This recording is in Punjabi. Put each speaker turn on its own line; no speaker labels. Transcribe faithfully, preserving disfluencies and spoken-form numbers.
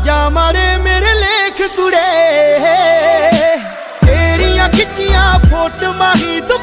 जा मारे मेरे लेख कुड़े तेरिया खिचिया फोटो माही